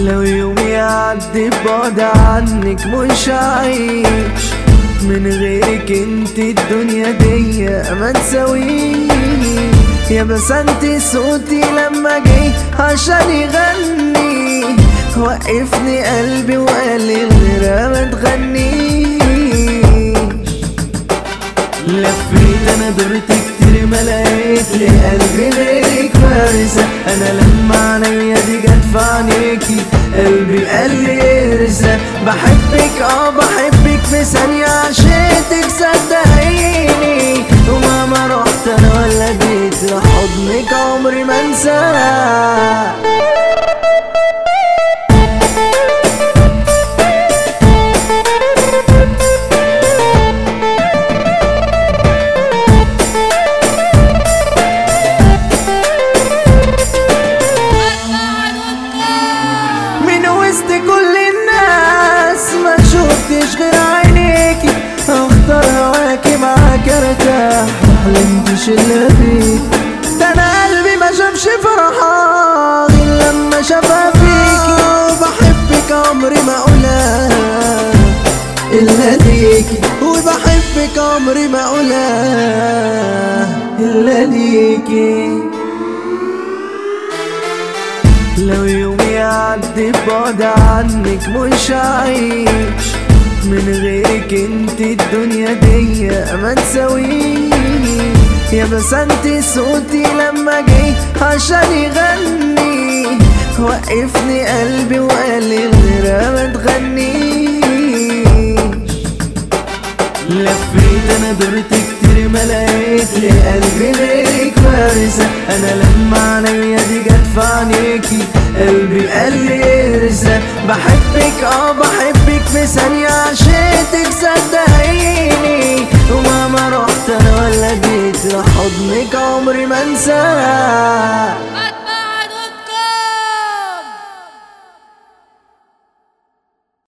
لو يوم يعدي ببعد عنك مش هعيش، من غيرك انت الدنيا دي ما تساويش. يا بسنتي صوتي لما جه عشان يغني، وقفني قلبي وقال لي غيرها ما تغنيش. لفيت انا دورت كتير ما لقيت لي قلبي غيرك فارسة. انا لما عينيا دي جت في عينيكي قلبي قال لي ارسى. بحبك بحبك في ثانية عشقتك صدقيني، ومهما رحت انا ولا جيت لحضنك عمري ما انساك. كل الناس ما شفتش غير عينيكي، اختار هواكي معاك ارتاح، محلمتش الا بيك. ده انا قلبي ما شافش فرحة غير لما شافها فيكي، وبحبك عمري ما اقولها الا ليكي، وبحبك عمري ما اقولها الا ليكي. لو يوم يعدي ببعد عنك مش هعيش، من غيرك انت الدنيا دي ما تساويش. يا بسنتي صوتي لما جه عشان يغني، وقفني قلبي وقال لي غيرها ما تغنيش. لفيت انا دورت كتير ما لقيت لي قلبي غيرك فارسة. انا لما عينيا دي جت في عينيكي قلبي قال لي ارسى. بحبك بحبك في ثانية عشقتك صدقيني، ومهما رحت انا ولا جيت لحضنك عمري ما انساك.